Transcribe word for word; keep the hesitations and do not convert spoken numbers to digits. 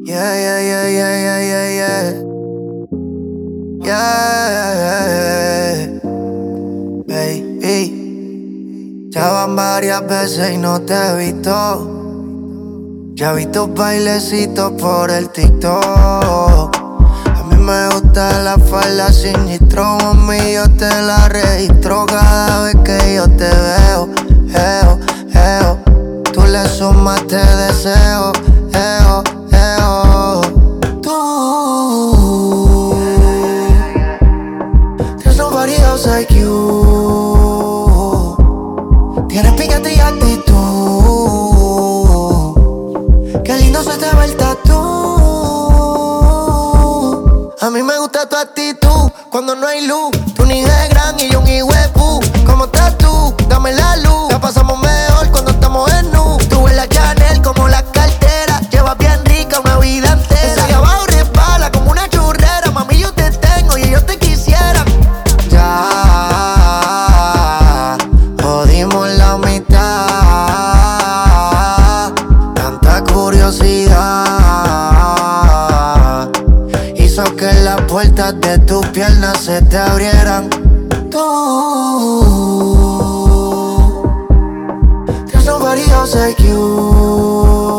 Yeah, yeah, yeah, yeah, yeah, yeah, yeah. Yeah, baby. Ya van varias veces y no te he visto. Ya vi tus bailecitos por el TikTok. A mí me gusta la falda sin nitro, mami, yo te la registro cada vez que yo te veo. Eo, eo, tú le sumaste deseo. Eo, eo, tú tienes nobody else like you. Tienes piquete y actitud. Qué lindo se te ve el tatú. A mí me gusta tu actitud cuando no hay luz. Tú ni de gran y yo un hijuepú. ¿Cómo estás tú? Dame la luz. La pasamos mejor cuando estamos en nu. Tú en la Chanel como la cartera. Llevas bien rica una vida entera. Esa de abajo resbala como una churrera. Mami, yo te tengo y ellos te quisieran. Ya jodimos la mitad. Tanta curiosidad hizo que las puertas de tus piernas se te abrieran. Tú there's nobody else like you.